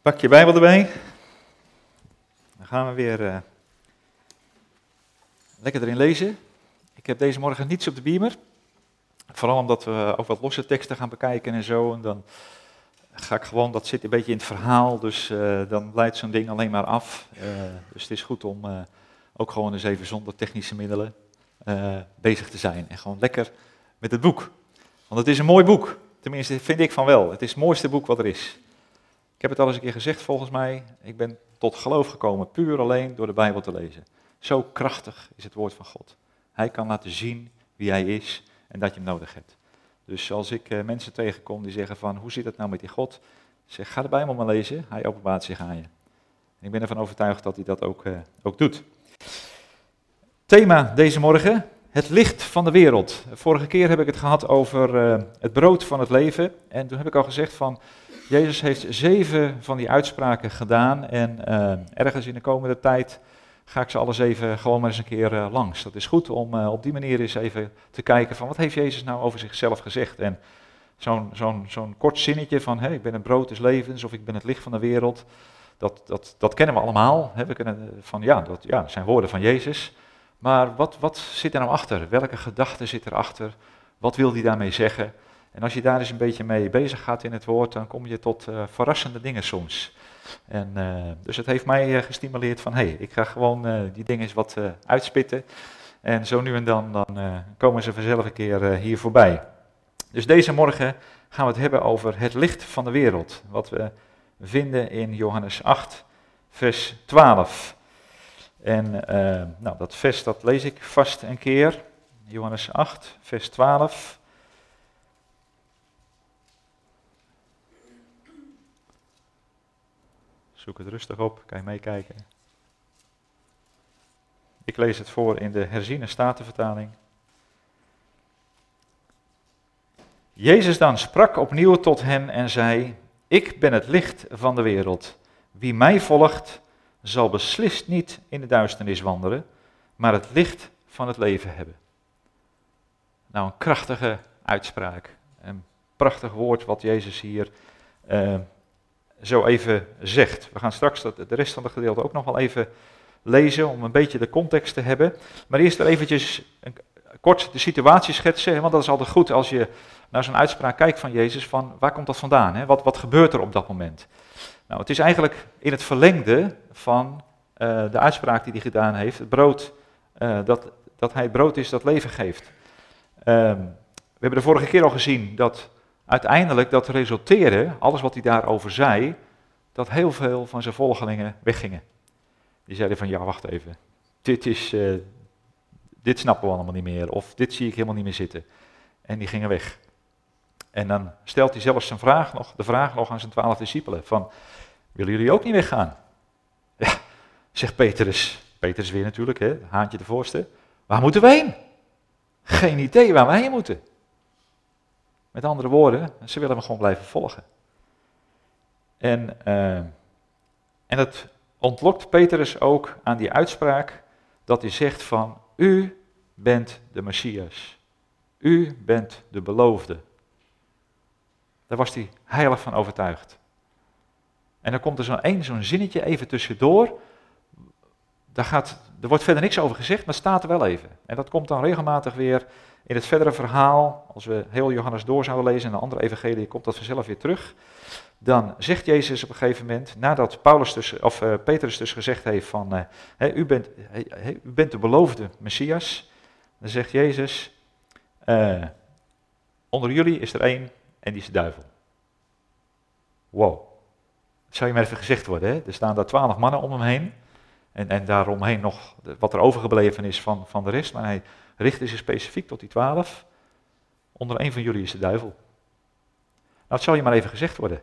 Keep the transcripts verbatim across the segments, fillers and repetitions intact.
Pak je Bijbel erbij. Dan gaan we weer uh, lekker erin lezen. Ik heb deze morgen niets op de beamer. Vooral omdat we ook wat losse teksten gaan bekijken en zo. En dan ga ik gewoon, dat zit een beetje in het verhaal, dus uh, dan leidt zo'n ding alleen maar af. Uh, dus het is goed om uh, ook gewoon eens even zonder technische middelen uh, bezig te zijn. En gewoon lekker met het boek. Want het is een mooi boek. Tenminste, vind ik van wel. Het is het mooiste boek wat er is. Ik heb het al eens een keer gezegd volgens mij. Ik ben tot geloof gekomen puur alleen door de Bijbel te lezen. Zo krachtig is het woord van God. Hij kan laten zien wie hij is en dat je hem nodig hebt. Dus als ik uh, mensen tegenkom die zeggen van, hoe zit het nou met die God? Zeg, ga de Bijbel maar lezen, hij openbaart zich aan je. En ik ben ervan overtuigd dat hij dat ook, uh, ook doet. Thema deze morgen, het licht van de wereld. Vorige keer heb ik het gehad over uh, het brood van het leven. En toen heb ik al gezegd van, Jezus heeft zeven van die uitspraken gedaan. En uh, ergens in de komende tijd ga ik ze alles even gewoon maar eens een keer uh, langs. Dat is goed om uh, op die manier eens even te kijken van, wat heeft Jezus nou over zichzelf gezegd? En zo'n, zo'n, zo'n kort zinnetje van, hey, ik ben het brood des levens of ik ben het licht van de wereld. Dat, dat, dat kennen we allemaal. Hè? We kunnen van, ja, dat ja, zijn woorden van Jezus. Maar wat, wat zit er nou achter? Welke gedachte zit erachter? Wat wil hij daarmee zeggen? En als je daar eens een beetje mee bezig gaat in het woord, dan kom je tot uh, verrassende dingen soms. En, uh, dus het heeft mij uh, gestimuleerd van, hé, hey, ik ga gewoon uh, die dingen eens wat uh, uitspitten. En zo nu en dan, dan uh, komen ze vanzelf een keer uh, hier voorbij. Dus deze morgen gaan we het hebben over het licht van de wereld. Wat we vinden in Johannes acht, vers twaalf. En uh, nou, dat vers dat lees ik vast een keer. Johannes acht, vers twaalf. Zoek het rustig op, kan je meekijken. Ik lees het voor in de herziene statenvertaling. Jezus dan sprak opnieuw tot hen en zei, ik ben het licht van de wereld. Wie mij volgt, zal beslist niet in de duisternis wandelen, maar het licht van het leven hebben. Nou, een krachtige uitspraak. Een prachtig woord wat Jezus hier uh, zo even zegt. We gaan straks de rest van het gedeelte ook nog wel even lezen om een beetje de context te hebben. Maar eerst er eventjes een, kort de situatie schetsen, want dat is altijd goed als je naar zo'n uitspraak kijkt van Jezus, van waar komt dat vandaan? Hè? Wat, wat gebeurt er op dat moment? Nou, het is eigenlijk in het verlengde van uh, de uitspraak die hij gedaan heeft, het brood, uh, dat, dat hij het brood is dat leven geeft. Um, we hebben de vorige keer al gezien dat uiteindelijk dat resulteerde, alles wat hij daarover zei, dat heel veel van zijn volgelingen weggingen. Die zeiden van, ja, wacht even, dit, is, uh, dit snappen we allemaal niet meer, of dit zie ik helemaal niet meer zitten. En die gingen weg. En dan stelt hij zelfs zijn vraag nog, de vraag nog aan zijn twaalf discipelen, van, willen jullie ook niet weggaan? Ja, zegt Petrus, Petrus weer natuurlijk, hè, haantje de voorste, waar moeten we heen? Geen idee waar we heen moeten. Met andere woorden, ze willen hem gewoon blijven volgen. En, uh, en dat ontlokt Petrus ook aan die uitspraak dat hij zegt van, u bent de Messias. U bent de beloofde. Daar was hij heilig van overtuigd. En dan komt er zo'n één, zo'n zinnetje even tussendoor. Daar gaat, er wordt verder niks over gezegd, maar het staat er wel even. En dat komt dan regelmatig weer in het verdere verhaal. Als we heel Johannes door zouden lezen en de andere evangelie, komt dat vanzelf weer terug. Dan zegt Jezus op een gegeven moment, nadat Paulus dus, of uh, Petrus dus gezegd heeft van, uh, hey, u, bent, hey, hey, u bent de beloofde Messias. Dan zegt Jezus, uh, onder jullie is er één en die is de duivel. Wow. Dat zou je maar even gezegd worden, hè? Er staan daar twaalf mannen om hem heen. En, en daaromheen nog wat er overgebleven is van, van de rest. Maar hij richtte zich specifiek tot die twaalf. Onder één van jullie is de duivel. Nou, het zal je maar even gezegd worden.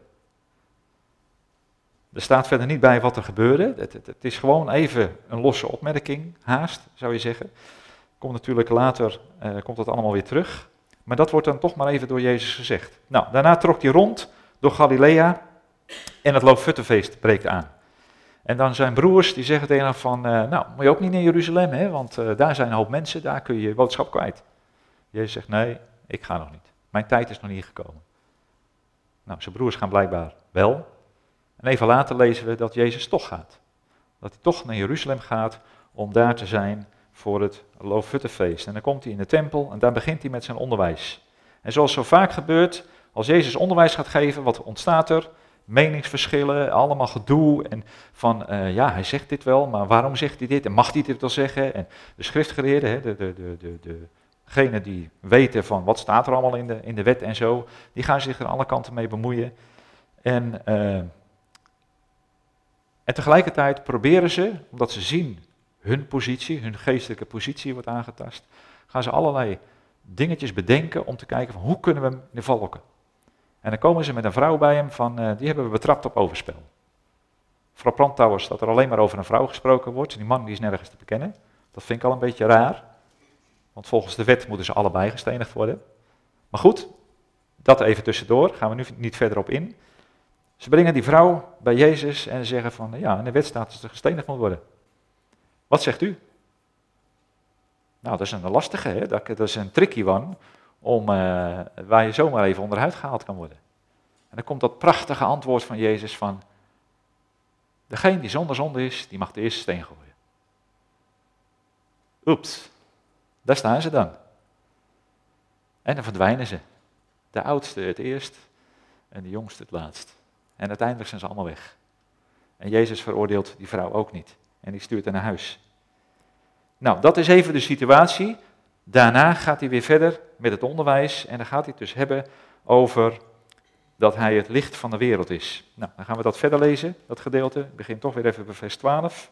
Er staat verder niet bij wat er gebeurde. Het, het, het is gewoon even een losse opmerking, haast zou je zeggen. Komt natuurlijk later, uh, komt dat allemaal weer terug. Maar dat wordt dan toch maar even door Jezus gezegd. Nou, daarna trok hij rond door Galilea en het Loofhuttenfeest breekt aan. En dan zijn broers die zeggen tegen hem van, uh, nou, moet je ook niet naar Jeruzalem, hè, want uh, daar zijn een hoop mensen, daar kun je je boodschap kwijt. Jezus zegt, nee, ik ga nog niet. Mijn tijd is nog niet gekomen. Nou, zijn broers gaan blijkbaar wel. En even later lezen we dat Jezus toch gaat. Dat hij toch naar Jeruzalem gaat om daar te zijn voor het Loofhuttenfeest. En dan komt hij in de tempel en daar begint hij met zijn onderwijs. En zoals zo vaak gebeurt, als Jezus onderwijs gaat geven, wat ontstaat er? Meningsverschillen, allemaal gedoe en van, uh, ja, hij zegt dit wel, maar waarom zegt hij dit en mag hij dit wel zeggen? En de schriftgeleerden, hè, de, de, de, de, degenen die weten van wat staat er allemaal in de, in de wet en zo, die gaan zich er aan alle kanten mee bemoeien. En, uh, en tegelijkertijd proberen ze, omdat ze zien hun positie, hun geestelijke positie wordt aangetast, gaan ze allerlei dingetjes bedenken om te kijken van hoe kunnen we hem in de val lokken. En dan komen ze met een vrouw bij hem van, uh, die hebben we betrapt op overspel. Frappant trouwens dat er alleen maar over een vrouw gesproken wordt. Die man die is nergens te bekennen. Dat vind ik al een beetje raar. Want volgens de wet moeten ze allebei gestenigd worden. Maar goed, dat even tussendoor. Gaan we nu niet verder op in. Ze brengen die vrouw bij Jezus en zeggen van, ja, in de wet staat dat ze gestenigd moet worden. Wat zegt u? Nou, dat is een lastige, hè? Dat is een tricky one. Om, uh, waar je zomaar even onderuit gehaald kan worden. En dan komt dat prachtige antwoord van Jezus van, degene die zonder zonde is, die mag de eerste steen gooien. Oeps, daar staan ze dan. En dan verdwijnen ze. De oudste het eerst en de jongste het laatst. En uiteindelijk zijn ze allemaal weg. En Jezus veroordeelt die vrouw ook niet. En die stuurt haar naar huis. Nou, dat is even de situatie. Daarna gaat hij weer verder met het onderwijs en dan gaat hij het dus hebben over dat hij het licht van de wereld is. Nou, dan gaan we dat verder lezen, dat gedeelte. Ik begin toch weer even bij vers twaalf.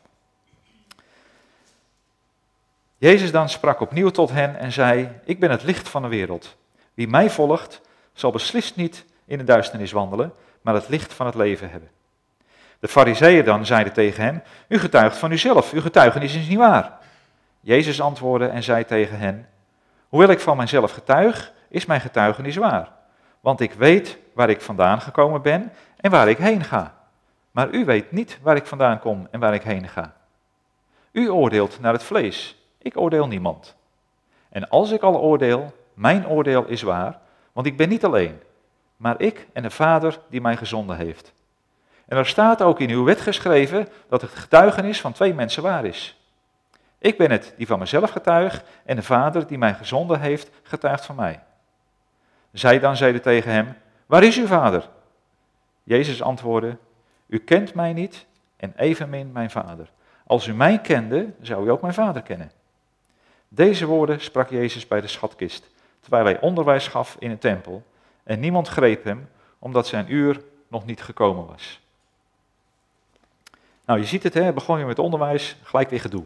Jezus dan sprak opnieuw tot hen en zei, ik ben het licht van de wereld. Wie mij volgt, zal beslist niet in de duisternis wandelen, maar het licht van het leven hebben. De farizeeën dan zeiden tegen hem, u getuigt van uzelf, uw getuigenis is niet waar. Jezus antwoordde en zei tegen hen, hoewel ik van mijzelf getuig, is mijn getuigenis waar. Want ik weet waar ik vandaan gekomen ben en waar ik heen ga. Maar u weet niet waar ik vandaan kom en waar ik heen ga. U oordeelt naar het vlees, ik oordeel niemand. En als ik al oordeel, mijn oordeel is waar, want ik ben niet alleen, maar ik en de Vader die mij gezonden heeft. En er staat ook in uw wet geschreven dat het getuigenis van twee mensen waar is. Ik ben het die van mezelf getuig en de Vader die mij gezonden heeft, getuigt van mij. Zij dan zeiden tegen hem, waar is uw Vader? Jezus antwoordde, u kent mij niet en evenmin mijn Vader. Als u mij kende, zou u ook mijn Vader kennen. Deze woorden sprak Jezus bij de schatkist, terwijl hij onderwijs gaf in de tempel. En niemand greep hem, omdat zijn uur nog niet gekomen was. Nou, je ziet het, hè, begon je met onderwijs, gelijk weer gedoe.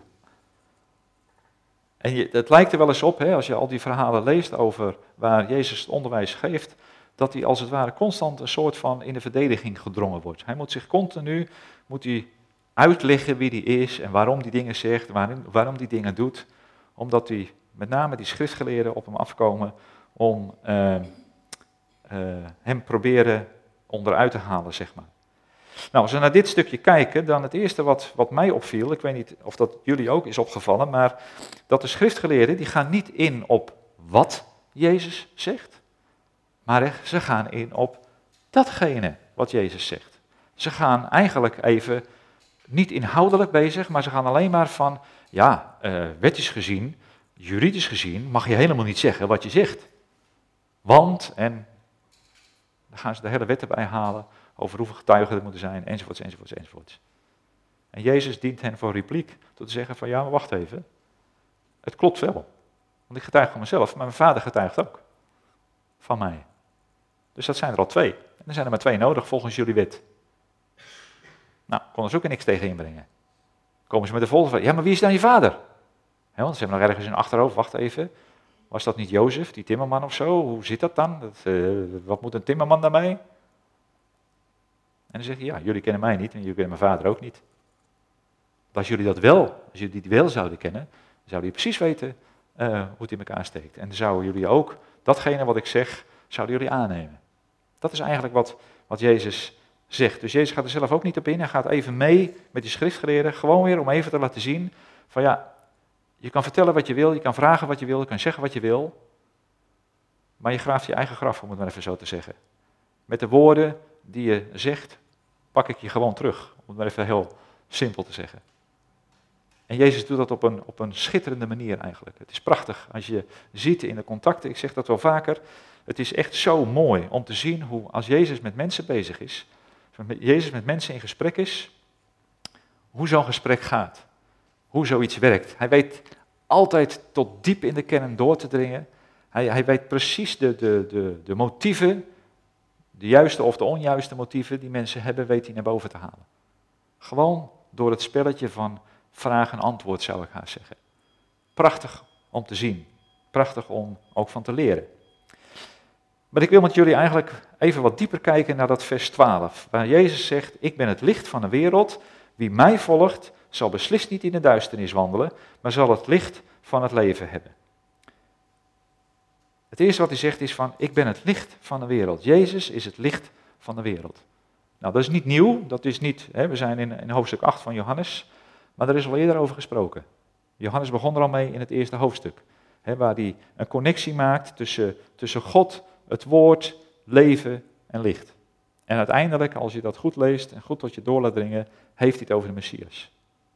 En je, het lijkt er wel eens op, hè, als je al die verhalen leest over waar Jezus het onderwijs geeft, dat hij als het ware constant een soort van in de verdediging gedrongen wordt. Hij moet zich continu moet hij uitleggen wie hij is en waarom die dingen zegt, waarom, waarom die dingen doet. Omdat hij met name die schriftgeleerden op hem afkomen om uh, uh, hem proberen onderuit te halen, zeg maar. Nou, als we naar dit stukje kijken, dan het eerste wat, wat mij opviel, ik weet niet of dat jullie ook is opgevallen, maar dat de schriftgeleerden, die gaan niet in op wat Jezus zegt, maar ze gaan in op datgene wat Jezus zegt. Ze gaan eigenlijk even niet inhoudelijk bezig, maar ze gaan alleen maar van, ja, uh, wettisch gezien, juridisch gezien, mag je helemaal niet zeggen wat je zegt. Want, en dan gaan ze de hele wet erbij halen, over hoeveel getuigen er moeten zijn, enzovoorts, enzovoorts, enzovoorts. En Jezus dient hen voor repliek door te zeggen van, ja, maar wacht even. Het klopt wel, want ik getuig van mezelf, maar mijn Vader getuigt ook van mij. Dus dat zijn er al twee. En er zijn er maar twee nodig volgens jullie wet. Nou, konden ze ook er niks tegen inbrengen. Komen ze met de volgende vraag, ja, maar wie is dan je vader? He, want ze hebben nog ergens in hun achterhoofd, wacht even. Was dat niet Jozef, die timmerman of zo? Hoe zit dat dan? Dat, uh, wat moet een timmerman daarmee? En dan zegt hij, ja, jullie kennen mij niet en jullie kennen mijn vader ook niet. Als jullie dat wel, als jullie die wel zouden kennen, dan zouden jullie precies weten uh, hoe het in elkaar steekt. En dan zouden jullie ook, datgene wat ik zeg, zouden jullie aannemen. Dat is eigenlijk wat, wat Jezus zegt. Dus Jezus gaat er zelf ook niet op in, hij gaat even mee met die schriftgeleerden, gewoon weer om even te laten zien van ja, je kan vertellen wat je wil, je kan vragen wat je wil, je kan zeggen wat je wil, maar je graaft je eigen graf, om het maar even zo te zeggen. Met de woorden die je zegt, pak ik je gewoon terug. Om het maar even heel simpel te zeggen. En Jezus doet dat op een, op een schitterende manier eigenlijk. Het is prachtig als je ziet in de contacten, ik zeg dat wel vaker, het is echt zo mooi om te zien hoe als Jezus met mensen bezig is, als Jezus met mensen in gesprek is, hoe zo'n gesprek gaat. Hoe zoiets werkt. Hij weet altijd tot diep in de kern door te dringen. Hij, hij weet precies de, de, de, de motieven, de juiste of de onjuiste motieven die mensen hebben, weet hij naar boven te halen. Gewoon door het spelletje van vraag en antwoord, zou ik haar zeggen. Prachtig om te zien. Prachtig om ook van te leren. Maar ik wil met jullie eigenlijk even wat dieper kijken naar dat vers twaalf. Waar Jezus zegt, ik ben het licht van de wereld. Wie mij volgt, zal beslist niet in de duisternis wandelen, maar zal het licht van het leven hebben. Het eerste wat hij zegt is van, ik ben het licht van de wereld. Jezus is het licht van de wereld. Nou, dat is niet nieuw, dat is niet, hè, we zijn in, in hoofdstuk acht van Johannes, maar er is al eerder over gesproken. Johannes begon er al mee in het eerste hoofdstuk, hè, waar hij een connectie maakt tussen, tussen God, het woord, leven en licht. En uiteindelijk, als je dat goed leest en goed tot je door laat dringen, heeft hij het over de Messias.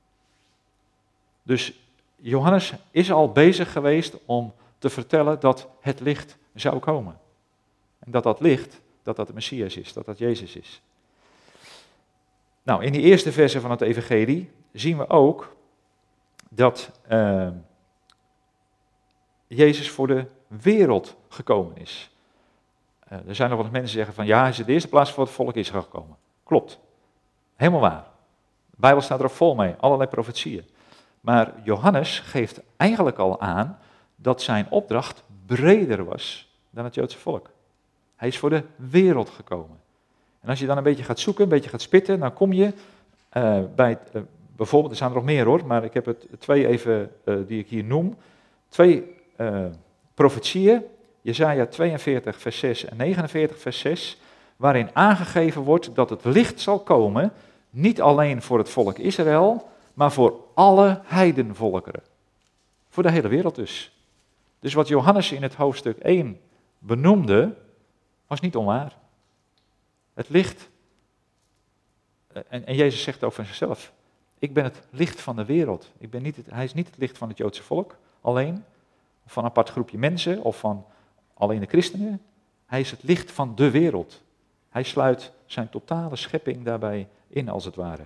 Dus Johannes is al bezig geweest om te vertellen dat het licht zou komen. En dat dat licht, dat dat de Messias is, dat dat Jezus is. Nou, in die eerste versen van het evangelie zien we ook dat uh, Jezus voor de wereld gekomen is. Uh, er zijn nog wat mensen die zeggen van ja, hij is in de eerste plaats voor het volk Israël gekomen. Klopt. Helemaal waar. De Bijbel staat er ook vol mee, allerlei profetieën. Maar Johannes geeft eigenlijk al aan dat zijn opdracht breder was dan het Joodse volk. Hij is voor de wereld gekomen. En als je dan een beetje gaat zoeken, een beetje gaat spitten, dan kom je uh, bij, uh, bijvoorbeeld, er zijn er nog meer hoor, maar ik heb het twee even uh, die ik hier noem. Twee uh, profetieën, Jesaja tweeënveertig vers zes en negenenveertig vers zes, waarin aangegeven wordt dat het licht zal komen, niet alleen voor het volk Israël, maar voor alle heidenvolkeren. Voor de hele wereld dus. Dus wat Johannes in het hoofdstuk één benoemde, was niet onwaar. Het licht, en, en Jezus zegt ook van zichzelf, ik ben het licht van de wereld. Ik ben niet het, hij is niet het licht van het Joodse volk alleen, of van een apart groepje mensen, of van alleen de christenen. Hij is het licht van de wereld. Hij sluit zijn totale schepping daarbij in, als het ware.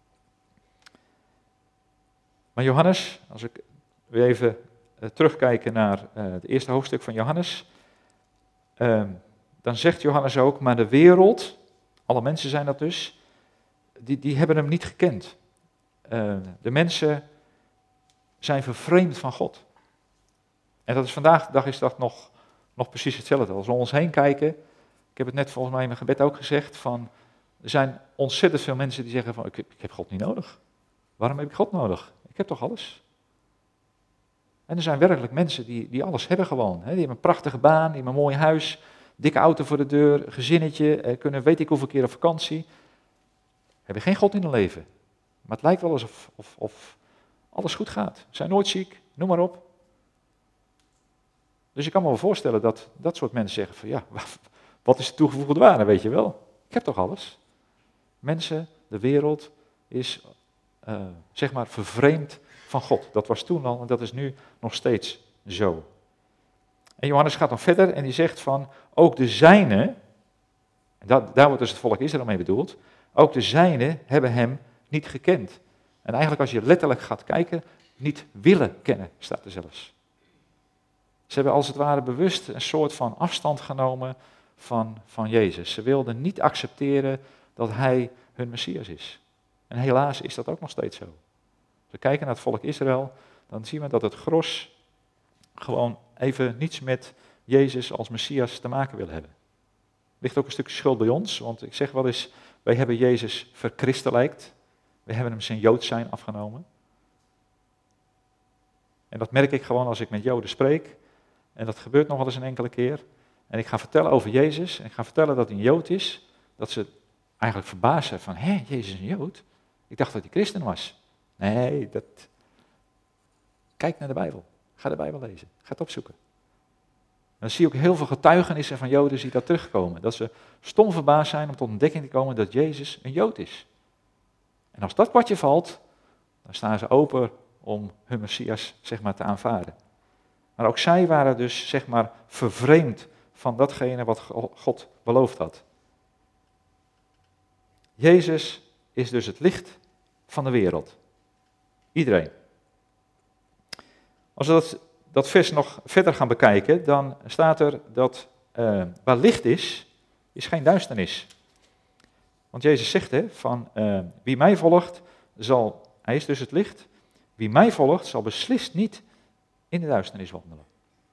Maar Johannes, als ik weer even uh, terugkijken naar uh, het eerste hoofdstuk van Johannes, uh, dan zegt Johannes ook, maar de wereld, alle mensen zijn dat dus, die, die hebben hem niet gekend. Uh, de mensen zijn vervreemd van God. En dat is vandaag de dag is dat nog, nog precies hetzelfde. Als we om ons heen kijken, ik heb het net volgens mij in mijn gebed ook gezegd, van, er zijn ontzettend veel mensen die zeggen van, ik, ik heb God niet nodig. Waarom heb ik God nodig? Ik heb toch alles? En er zijn werkelijk mensen die, die alles hebben gewoon. Hè? Die hebben een prachtige baan, die hebben een mooi huis, dikke auto voor de deur, gezinnetje, eh, kunnen weet ik hoeveel keer op vakantie. Hebben geen God in hun leven. Maar het lijkt wel alsof of, of alles goed gaat. Zijn nooit ziek, noem maar op. Dus ik kan me wel voorstellen dat dat soort mensen zeggen van ja, wat is de toegevoegde waarde, weet je wel? Ik heb toch alles? Mensen, de wereld is uh, zeg maar vervreemd van God. Dat was toen al en dat is nu nog steeds zo. En Johannes gaat dan verder en die zegt van ook de zijnen, en dat, daar wordt dus het volk Israël mee bedoeld, ook de zijnen hebben hem niet gekend. En eigenlijk als je letterlijk gaat kijken, niet willen kennen, staat er zelfs. Ze hebben als het ware bewust een soort van afstand genomen van, van Jezus. Ze wilden niet accepteren dat hij hun Messias is. En helaas is dat ook nog steeds zo. Als we kijken naar het volk Israël, dan zien we dat het gros gewoon even niets met Jezus als Messias te maken wil hebben. Er ligt ook een stukje schuld bij ons, want ik zeg wel eens, wij hebben Jezus verchristelijkt. We hebben hem zijn Jood zijn afgenomen. En dat merk ik gewoon als ik met Joden spreek. En dat gebeurt nog wel eens een enkele keer. En ik ga vertellen over Jezus. En ik ga vertellen dat hij een Jood is. Dat ze eigenlijk verbaasd zijn van, hé, Jezus is een Jood? Ik dacht dat hij christen was. Nee, dat... Kijk naar de Bijbel. Ga de Bijbel lezen. Ga het opzoeken. dan zie je ook heel veel getuigenissen van Joden die dat terugkomen. Dat ze stom verbaasd zijn om tot ontdekking te komen dat Jezus een Jood is. En als dat kwartje valt, dan staan ze open om hun Messias, zeg maar, te aanvaarden. Maar ook zij waren dus, zeg maar, vervreemd van datgene wat God beloofd had. Jezus is dus het licht van de wereld. Iedereen. Als we dat, dat vers nog verder gaan bekijken, dan staat er dat uh, waar licht is, is geen duisternis. Want Jezus zegt, hè, van uh, wie mij volgt, zal, hij is dus het licht, wie mij volgt, zal beslist niet in de duisternis wandelen.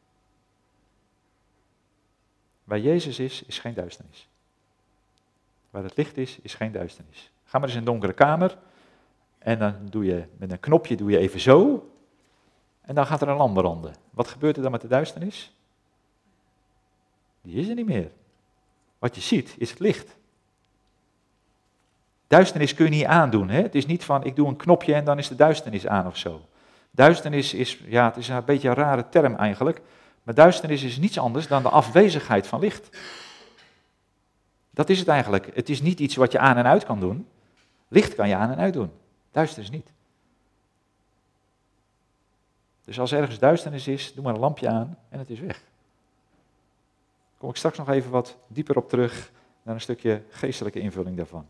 Waar Jezus is, is geen duisternis. Waar het licht is, is geen duisternis. Ga maar eens in een donkere kamer en dan doe je met een knopje doe je even zo en dan gaat er een lamp branden. Wat gebeurt er dan met de duisternis? Die is er niet meer. Wat je ziet is het licht. Duisternis kun je niet aandoen. Hè? Het is niet van ik doe een knopje en dan is de duisternis aan of zo. Duisternis is, ja, het is een beetje een rare term eigenlijk, maar duisternis is niets anders dan de afwezigheid van licht. Dat is het eigenlijk. Het is niet iets wat je aan en uit kan doen. Licht kan je aan en uit doen. Duisternis niet. Dus als ergens duisternis is, doe maar een lampje aan en het is weg. Daar kom ik straks nog even wat dieper op terug, naar een stukje geestelijke invulling daarvan.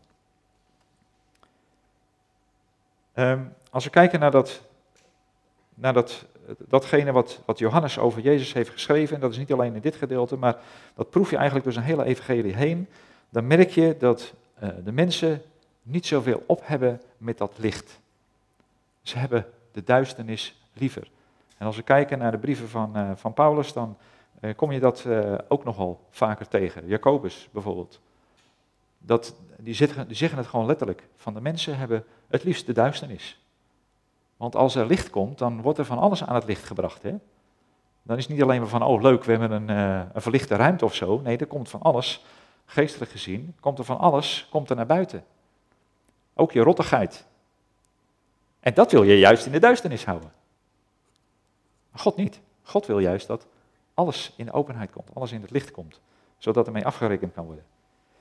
Um, als we kijken naar, dat, naar dat, datgene wat, wat Johannes over Jezus heeft geschreven, en dat is niet alleen in dit gedeelte, maar dat proef je eigenlijk door zijn hele evangelie heen, dan merk je dat uh, de mensen niet zoveel op hebben met dat licht. Ze hebben de duisternis liever. En als we kijken naar de brieven van, uh, van Paulus, dan uh, kom je dat uh, ook nogal vaker tegen. Jacobus bijvoorbeeld. Dat, die, zitten, die zeggen het gewoon letterlijk, van de mensen hebben het liefst de duisternis. Want als er licht komt, dan wordt er van alles aan het licht gebracht. Hè? Dan is het niet alleen maar van, oh leuk, we hebben een, uh, een verlichte ruimte of zo. Nee, er komt van alles, geestelijk gezien, komt er van alles, komt er naar buiten. Ook je rottigheid. En dat wil je juist in de duisternis houden. Maar God niet. God wil juist dat alles in de openheid komt, alles in het licht komt, zodat ermee afgerekend kan worden.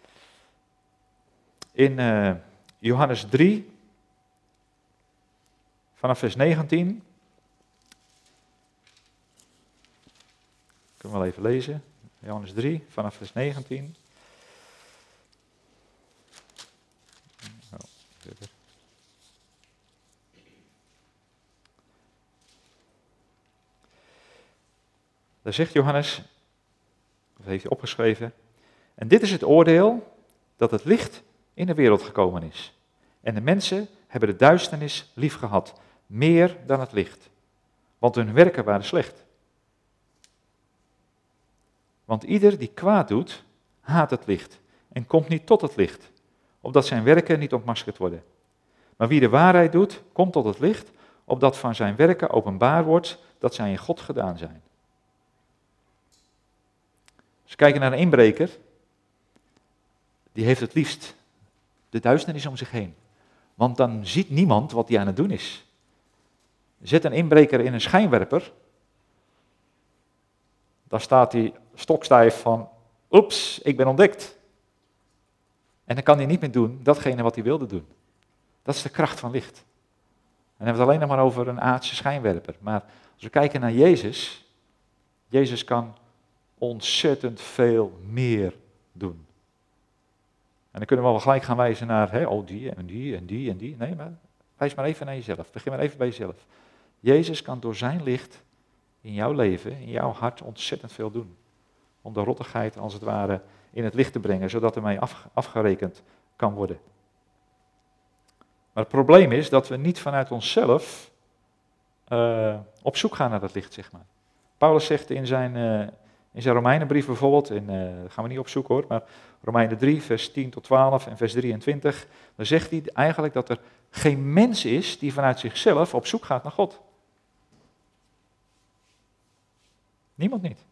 In uh, Johannes drie, vanaf vers negentien, kunnen we wel even lezen, Johannes drie, vanaf vers negentien. Oh, Daar zegt Johannes, dat heeft hij opgeschreven, en dit is het oordeel, dat het licht in de wereld gekomen is. En de mensen hebben de duisternis lief gehad, meer dan het licht. Want hun werken waren slecht. Want ieder die kwaad doet, haat het licht en komt niet tot het licht, opdat zijn werken niet ontmaskerd worden. Maar wie de waarheid doet, komt tot het licht, opdat van zijn werken openbaar wordt dat zij in God gedaan zijn. Als we kijken naar een inbreker, die heeft het liefst de duisternis om zich heen. Want dan ziet niemand wat hij aan het doen is. Zet een inbreker in een schijnwerper, dan staat hij stokstijf van, oeps, ik ben ontdekt. En dan kan hij niet meer doen datgene wat hij wilde doen. Dat is de kracht van licht. En dan hebben we het alleen nog maar over een aardse schijnwerper. Maar als we kijken naar Jezus, Jezus kan ontzettend veel meer doen. En dan kunnen we wel gelijk gaan wijzen naar, hè, oh die en die en die en die. Nee, maar wijs maar even naar jezelf. Begin maar even bij jezelf. Jezus kan door zijn licht in jouw leven, in jouw hart ontzettend veel doen. Om de rottigheid als het ware in het licht te brengen, zodat ermee af, afgerekend kan worden. Maar het probleem is dat we niet vanuit onszelf uh, op zoek gaan naar dat licht, zeg maar. Paulus zegt in zijn, uh, in zijn Romeinenbrief bijvoorbeeld, en uh, dat gaan we niet opzoeken hoor, maar Romeinen drie, vers tien tot twaalf en vers drieëntwintig, dan zegt hij eigenlijk dat er geen mens is die vanuit zichzelf op zoek gaat naar God. Niemand niet.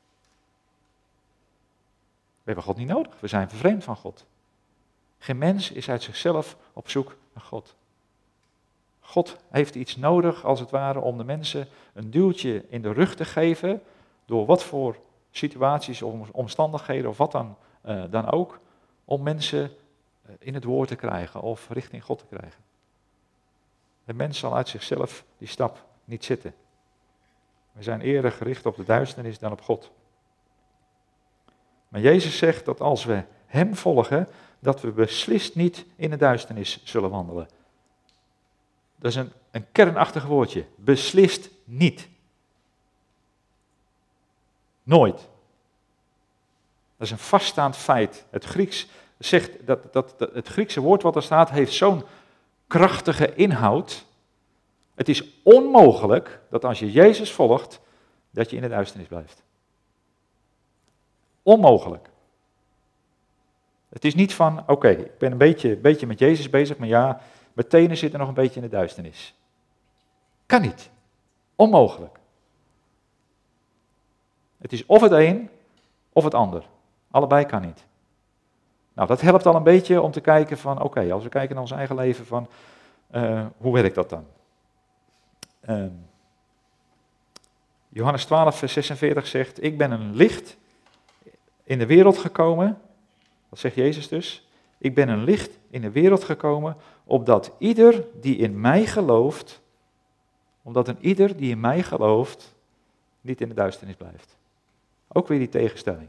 We hebben God niet nodig, we zijn vervreemd van God. Geen mens is uit zichzelf op zoek naar God. God heeft iets nodig, als het ware, om de mensen een duwtje in de rug te geven, door wat voor situaties of omstandigheden of wat dan, uh, dan ook, om mensen in het woord te krijgen of richting God te krijgen. De mens zal uit zichzelf die stap niet zitten. We zijn eerder gericht op de duisternis dan op God. Maar Jezus zegt dat als we hem volgen, dat we beslist niet in de duisternis zullen wandelen. Dat is een, een kernachtig woordje. Beslist niet. Nooit. Dat is een vaststaand feit. Het Grieks zegt dat, dat, dat het Griekse woord wat er staat heeft zo'n krachtige inhoud. Het is onmogelijk dat als je Jezus volgt, dat je in de duisternis blijft. Onmogelijk. Het is niet van, oké, okay, ik ben een beetje, beetje met Jezus bezig, maar ja, mijn tenen zitten nog een beetje in de duisternis. Kan niet. Onmogelijk. Het is of het een, of het ander. Allebei kan niet. Nou, dat helpt al een beetje om te kijken van, oké, okay, als we kijken naar ons eigen leven, van, uh, hoe werkt dat dan? Uh, Johannes twaalf, vers zesenveertig zegt, ik ben een licht in de wereld gekomen, dat zegt Jezus dus, ik ben een licht in de wereld gekomen, opdat ieder die in mij gelooft, omdat een ieder die in mij gelooft, niet in de duisternis blijft. Ook weer die tegenstelling.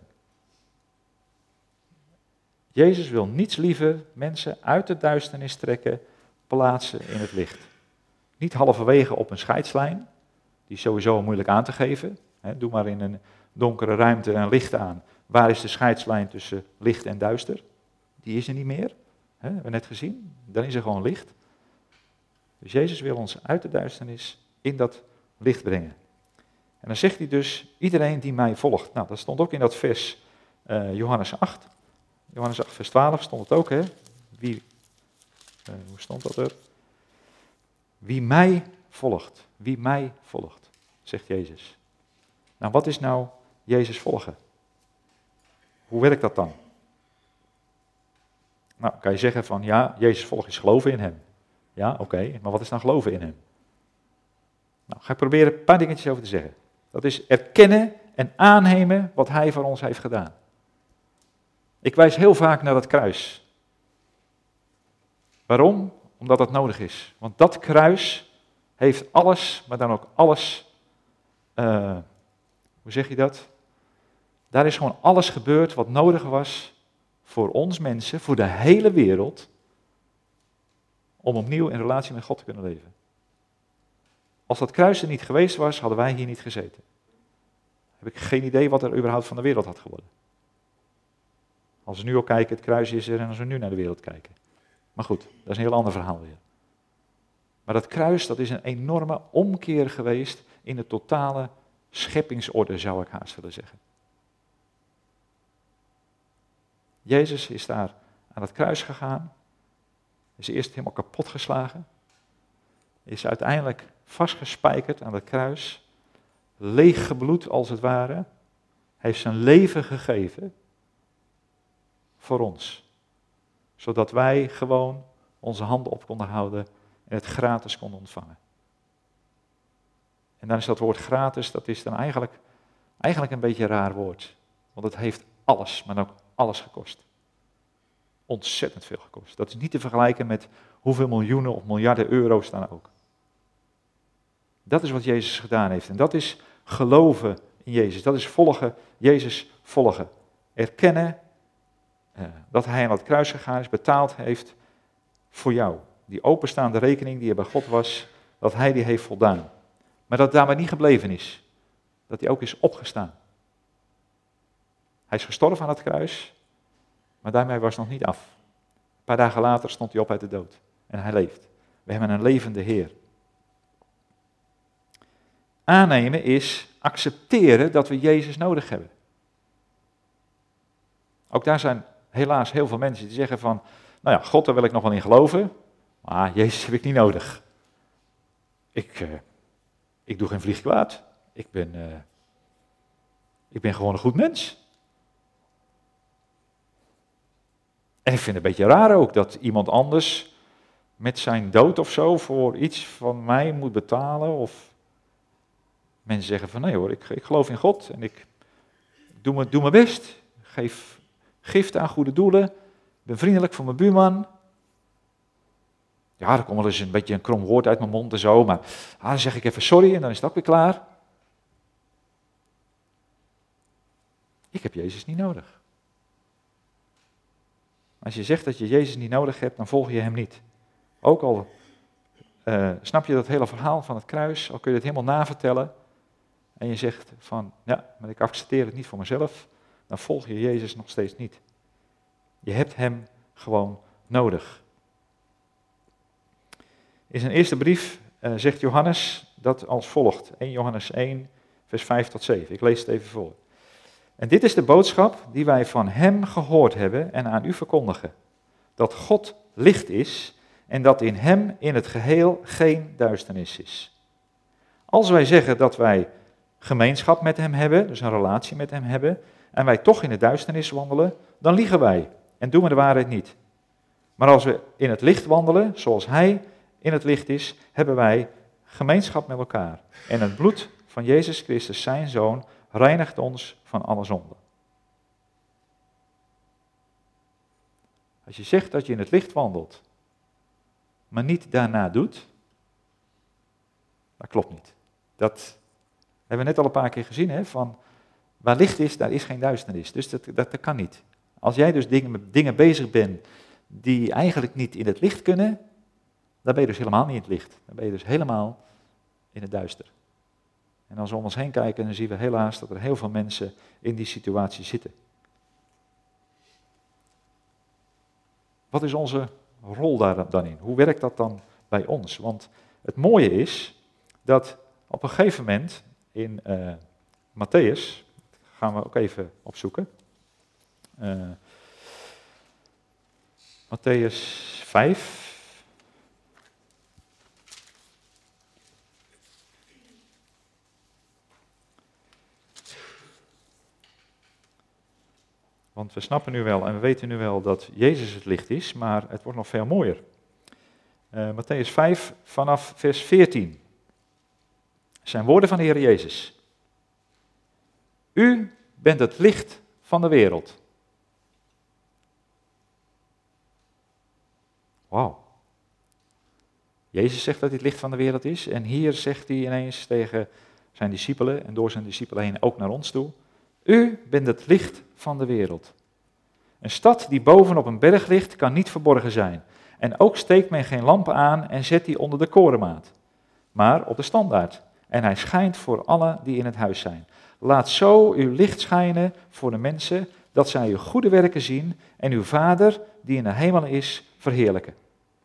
Jezus wil niets liever mensen uit de duisternis trekken, plaatsen in het licht. Niet halverwege op een scheidslijn, die is sowieso moeilijk aan te geven. He, doe maar in een donkere ruimte een licht aan. Waar is de scheidslijn tussen licht en duister? Die is er niet meer. He, hebben we net gezien. Dan is er gewoon licht. Dus Jezus wil ons uit de duisternis in dat licht brengen. En dan zegt hij dus, iedereen die mij volgt. Nou, dat stond ook in dat vers uh, Johannes acht. Johannes acht, vers twaalf stond het ook, hè. Wie, uh, hoe stond dat er? Wie mij volgt, wie mij volgt, zegt Jezus. Nou, wat is nou Jezus volgen? Hoe werkt dat dan? Nou, kan je zeggen van, ja, Jezus volgen is geloven in hem. Ja, oké, okay, maar wat is dan geloven in hem? Nou, ga ik proberen een paar dingetjes over te zeggen. Dat is erkennen en aannemen wat hij voor ons heeft gedaan. Ik wijs heel vaak naar dat kruis. Waarom? Omdat dat nodig is. Want dat kruis heeft alles, maar dan ook alles, uh, hoe zeg je dat? Daar is gewoon alles gebeurd wat nodig was voor ons mensen, voor de hele wereld, om opnieuw in relatie met God te kunnen leven. Als dat kruis er niet geweest was, hadden wij hier niet gezeten. Heb ik geen idee wat er überhaupt van de wereld had geworden. Als we nu ook kijken, het kruis is er en als we nu naar de wereld kijken. Maar goed, dat is een heel ander verhaal weer. Maar dat kruis, dat is een enorme omkeer geweest in de totale scheppingsorde, zou ik haast willen zeggen. Jezus is daar aan het kruis gegaan, is eerst helemaal kapot geslagen, is uiteindelijk vastgespijkerd aan het kruis, leeggebloed als het ware, heeft zijn leven gegeven voor ons. Zodat wij gewoon onze handen op konden houden en het gratis konden ontvangen. En dan is dat woord gratis, dat is dan eigenlijk, eigenlijk een beetje een raar woord. Want het heeft alles, maar ook alles gekost. Ontzettend veel gekost. Dat is niet te vergelijken met hoeveel miljoenen of miljarden euro's dan ook. Dat is wat Jezus gedaan heeft. En dat is geloven in Jezus. Dat is volgen, Jezus volgen. Erkennen uh, dat hij aan het kruis gegaan is, betaald heeft voor jou. Die openstaande rekening die er bij God was, dat hij die heeft voldaan. Maar dat daarbij niet gebleven is. Dat hij ook is opgestaan. Hij is gestorven aan het kruis, maar daarmee was het nog niet af. Een paar dagen later stond hij op uit de dood. En hij leeft. We hebben een levende Heer. Aannemen is accepteren dat we Jezus nodig hebben. Ook daar zijn helaas heel veel mensen die zeggen van, nou ja, God, daar wil ik nog wel in geloven, maar Jezus heb ik niet nodig. Ik, uh, ik doe geen vlieg kwaad. Ik ben, uh, ik ben gewoon een goed mens. En ik vind het een beetje raar ook dat iemand anders met zijn dood of zo voor iets van mij moet betalen. Of mensen zeggen van nee hoor, ik, ik geloof in God en ik doe, me, doe mijn best. Geef gift aan goede doelen. Ik ben vriendelijk voor mijn buurman. Ja, er komt wel eens een beetje een krom woord uit mijn mond en zo, maar ah, dan zeg ik even sorry en dan is het ook weer klaar. Ik heb Jezus niet nodig. Als je zegt dat je Jezus niet nodig hebt, dan volg je hem niet. Ook al uh, snap je dat hele verhaal van het kruis, al kun je het helemaal navertellen. En je zegt van, ja, maar ik accepteer het niet voor mezelf, dan volg je Jezus nog steeds niet. Je hebt hem gewoon nodig. In zijn eerste brief uh, zegt Johannes dat als volgt. eerste Johannes één, vers vijf tot zeven. Ik lees het even voor. En dit is de boodschap die wij van hem gehoord hebben en aan u verkondigen. Dat God licht is en dat in hem in het geheel geen duisternis is. Als wij zeggen dat wij gemeenschap met hem hebben, dus een relatie met hem hebben, en wij toch in de duisternis wandelen, dan liegen wij en doen we de waarheid niet. Maar als we in het licht wandelen, zoals hij in het licht is, hebben wij gemeenschap met elkaar. En het bloed van Jezus Christus, zijn Zoon, reinigt ons van alle zonde. Als je zegt dat je in het licht wandelt, maar niet daarna doet, dat klopt niet. Dat hebben we net al een paar keer gezien, hè, van waar licht is, daar is geen duisternis. Dus dat, dat, dat kan niet. Als jij dus dingen, met dingen bezig bent die eigenlijk niet in het licht kunnen, dan ben je dus helemaal niet in het licht. Dan ben je dus helemaal in het duister. En als we om ons heen kijken, dan zien we helaas dat er heel veel mensen in die situatie zitten. Wat is onze rol daar dan in? Hoe werkt dat dan bij ons? Want het mooie is dat op een gegeven moment in uh, Matthäus, gaan we ook even opzoeken, uh, Matthäus vijf. Want we snappen nu wel en we weten nu wel dat Jezus het licht is, maar het wordt nog veel mooier. Uh, Matthäus vijf vanaf vers veertien. Zijn woorden van de Heer Jezus. U bent het licht van de wereld. Wauw. Jezus zegt dat hij het licht van de wereld is en hier zegt hij ineens tegen zijn discipelen en door zijn discipelen heen ook naar ons toe. U bent het licht van de wereld. Een stad die bovenop een berg ligt, kan niet verborgen zijn. En ook steekt men geen lampen aan en zet die onder de korenmaat, maar op de standaard. En hij schijnt voor allen die in het huis zijn. Laat zo uw licht schijnen voor de mensen, dat zij uw goede werken zien en uw Vader, die in de hemel is, verheerlijken.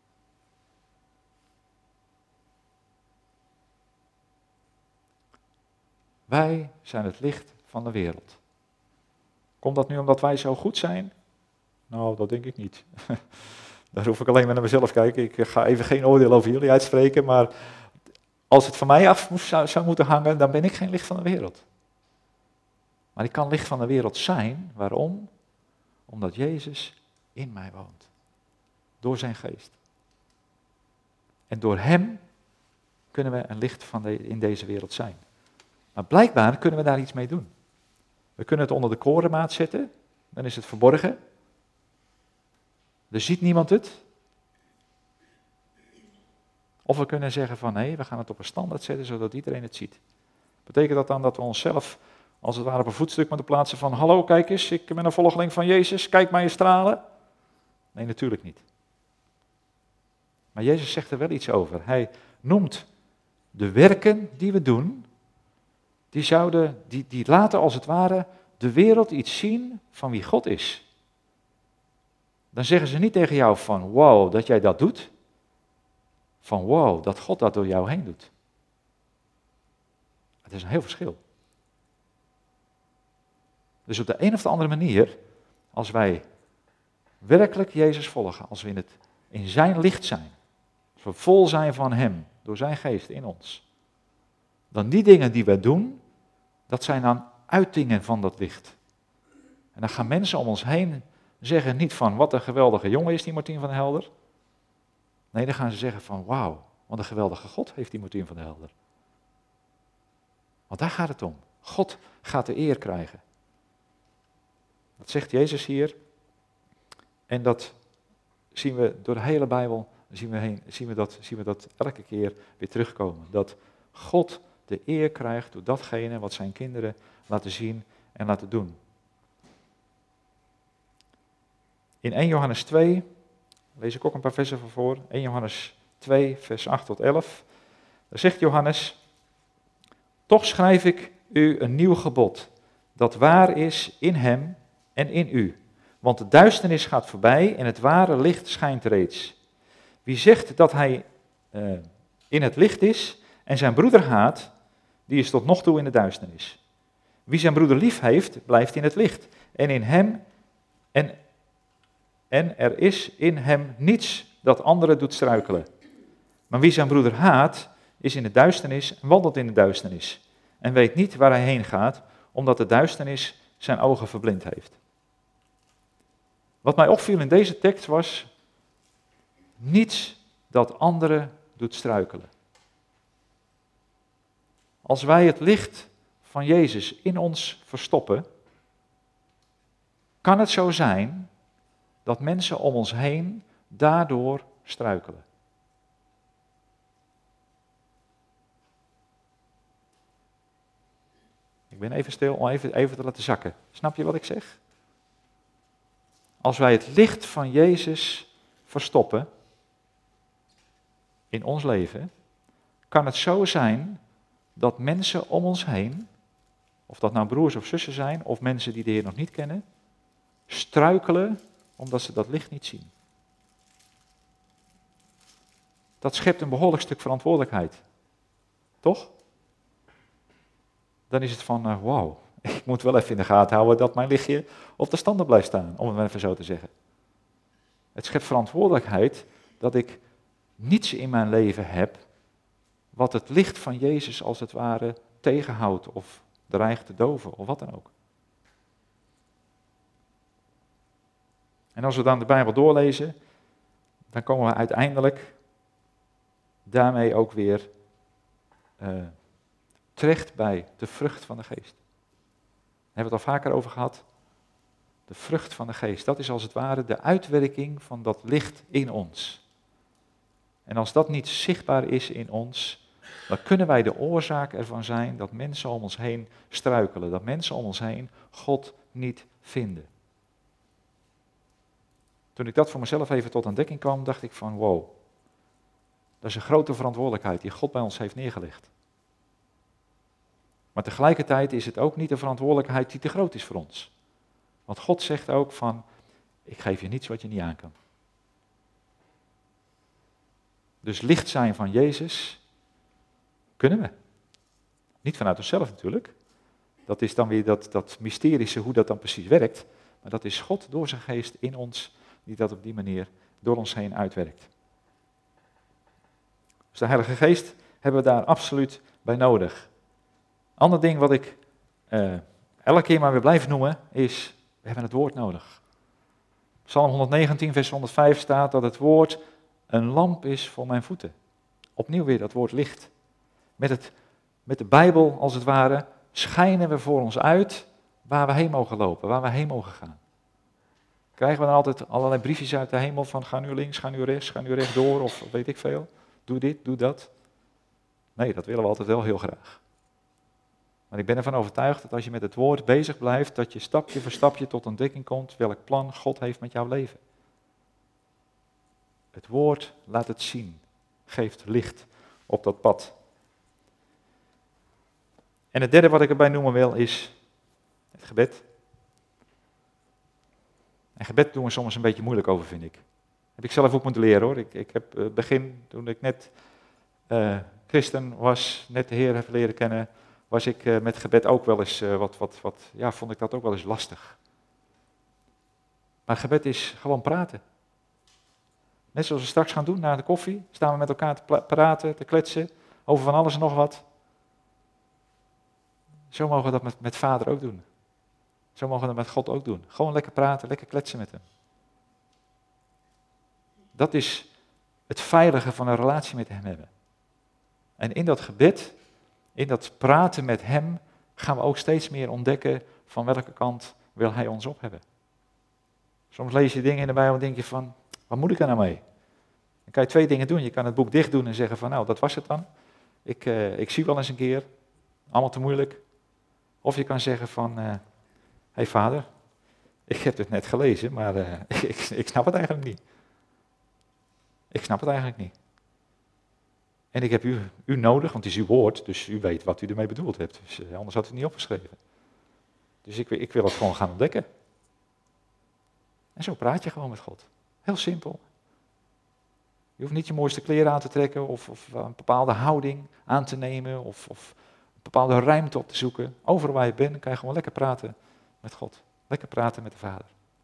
Wij zijn het licht van de wereld. Komt dat nu omdat wij zo goed zijn? Nou, dat denk ik niet. Daar hoef ik alleen maar naar mezelf kijken. Ik ga even geen oordeel over jullie uitspreken, maar als het van mij af zou, zou moeten hangen, dan ben ik geen licht van de wereld. Maar ik kan licht van de wereld zijn. Waarom? Omdat Jezus in mij woont. Door zijn geest. En door hem kunnen we een licht van de, in deze wereld zijn. Maar blijkbaar kunnen we daar iets mee doen. We kunnen het onder de korenmaat zetten, dan is het verborgen. Er ziet niemand het. Of we kunnen zeggen van nee, we gaan het op een standaard zetten, zodat iedereen het ziet. Betekent dat dan dat we onszelf als het ware op een voetstuk moeten plaatsen van hallo, kijk eens, ik ben een volgeling van Jezus, kijk mij eens stralen? Nee, natuurlijk niet. Maar Jezus zegt er wel iets over. Hij noemt de werken die we doen, die, zouden, die, die laten als het ware de wereld iets zien van wie God is. Dan zeggen ze niet tegen jou van wow, dat jij dat doet. Van wow, dat God dat door jou heen doet. Het is een heel verschil. Dus op de een of de andere manier, als wij werkelijk Jezus volgen, als we in, het, in zijn licht zijn, als we vol zijn van hem, door zijn geest in ons, dan die dingen die wij doen, dat zijn dan uitingen van dat licht. En dan gaan mensen om ons heen zeggen niet van wat een geweldige jongen is die Martien van der Helder. Nee, dan gaan ze zeggen van wauw, wat een geweldige God heeft die Martien van der Helder. Want daar gaat het om. God gaat de eer krijgen. Dat zegt Jezus hier. En dat zien we door de hele Bijbel, zien we, heen, zien we, dat, zien we dat elke keer weer terugkomen. Dat God de eer krijgt door datgene wat zijn kinderen laten zien en laten doen. In eerste Johannes twee, lees ik ook een paar versen van voor. eerste Johannes twee, vers acht tot elf. Daar zegt Johannes: toch schrijf ik u een nieuw gebod, dat waar is in hem en in u. Want de duisternis gaat voorbij en het ware licht schijnt reeds. Wie zegt dat hij uh, in het licht is en zijn broeder haat, die is tot nog toe in de duisternis. Wie zijn broeder lief heeft, blijft in het licht. En in hem, en, en er is in hem niets dat anderen doet struikelen. Maar wie zijn broeder haat, is in de duisternis en wandelt in de duisternis. En weet niet waar hij heen gaat, omdat de duisternis zijn ogen verblind heeft. Wat mij opviel in deze tekst was, niets dat anderen doet struikelen. Als wij het licht van Jezus in ons verstoppen, kan het zo zijn dat mensen om ons heen daardoor struikelen. Ik ben even stil om even, even te laten zakken. Snap je wat ik zeg? Als wij het licht van Jezus verstoppen in ons leven, kan het zo zijn dat mensen om ons heen, of dat nou broers of zussen zijn, of mensen die de Heer nog niet kennen, struikelen omdat ze dat licht niet zien. Dat schept een behoorlijk stuk verantwoordelijkheid. Toch? Dan is het van, uh, wauw, ik moet wel even in de gaten houden dat mijn lichtje op de standaard blijft staan, om het maar even zo te zeggen. Het schept verantwoordelijkheid dat ik niets in mijn leven heb wat het licht van Jezus als het ware tegenhoudt of dreigt te doven of wat dan ook. En als we dan de Bijbel doorlezen, dan komen we uiteindelijk daarmee ook weer uh, terecht bij de vrucht van de geest. Daar hebben we het al vaker over gehad. De vrucht van de geest, dat is als het ware de uitwerking van dat licht in ons. En als dat niet zichtbaar is in ons, dan kunnen wij de oorzaak ervan zijn dat mensen om ons heen struikelen. Dat mensen om ons heen God niet vinden. Toen ik dat voor mezelf even tot ontdekking kwam, dacht ik van wow, dat is een grote verantwoordelijkheid die God bij ons heeft neergelegd. Maar tegelijkertijd is het ook niet een verantwoordelijkheid die te groot is voor ons. Want God zegt ook van, ik geef je niets wat je niet aan kan. Dus licht zijn van Jezus kunnen we. Niet vanuit onszelf natuurlijk. Dat is dan weer dat, dat mysterische hoe dat dan precies werkt. Maar dat is God door zijn geest in ons die dat op die manier door ons heen uitwerkt. Dus de Heilige Geest hebben we daar absoluut bij nodig. Ander ding wat ik uh, elke keer maar weer blijf noemen is, we hebben het woord nodig. Psalm honderdnegentien vers honderdvijf staat dat het woord een lamp is voor mijn voeten. Opnieuw weer dat woord licht. Met, het, met de Bijbel als het ware schijnen we voor ons uit waar we heen mogen lopen, waar we heen mogen gaan. Krijgen we dan altijd allerlei briefjes uit de hemel van ga nu links, ga nu rechts, ga nu rechtdoor of weet ik veel. Doe dit, doe dat. Nee, dat willen we altijd wel heel graag. Maar ik ben ervan overtuigd dat als je met het woord bezig blijft, dat je stapje voor stapje tot ontdekking komt welk plan God heeft met jouw leven. Het woord laat het zien, geeft licht op dat pad. En het derde wat ik erbij noemen wil is het gebed. En gebed doen we soms een beetje moeilijk over, vind ik. Heb ik zelf ook moeten leren hoor. Ik, ik heb uh, begin, toen ik net uh, christen was, net de Heer heb leren kennen, was ik uh, met gebed ook wel eens uh, wat, wat, wat, ja, vond ik dat ook wel eens lastig. Maar gebed is gewoon praten. Net zoals we straks gaan doen na de koffie, staan we met elkaar te pla- praten, te kletsen, over van alles en nog wat. Zo mogen we dat met, met Vader ook doen. Zo mogen we dat met God ook doen. Gewoon lekker praten, lekker kletsen met hem. Dat is het veilige van een relatie met hem hebben. En in dat gebed, in dat praten met hem, gaan we ook steeds meer ontdekken van welke kant wil hij ons op hebben. Soms lees je dingen in de Bijbel en denk je van, wat moet ik er nou mee? Dan kan je twee dingen doen. Je kan het boek dicht doen en zeggen van, nou, dat was het dan. Ik, uh, ik zie wel eens een keer, allemaal te moeilijk. Of je kan zeggen van, hé uh, hey vader, ik heb het net gelezen, maar uh, ik, ik, ik snap het eigenlijk niet. Ik snap het eigenlijk niet. En ik heb u, u nodig, want het is uw woord, dus u weet wat u ermee bedoeld hebt. Dus, uh, anders had u het niet opgeschreven. Dus ik, ik wil het gewoon gaan ontdekken. En zo praat je gewoon met God. Heel simpel. Je hoeft niet je mooiste kleren aan te trekken of, of een bepaalde houding aan te nemen of, of een bepaalde ruimte op te zoeken. Overal waar je bent kan je gewoon lekker praten met God. Lekker praten met de Vader.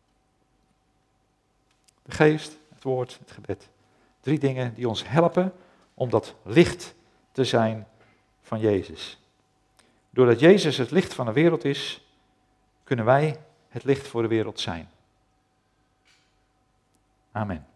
De geest, het woord, het gebed. Drie dingen die ons helpen om dat licht te zijn van Jezus. Doordat Jezus het licht van de wereld is, kunnen wij het licht voor de wereld zijn. Amen.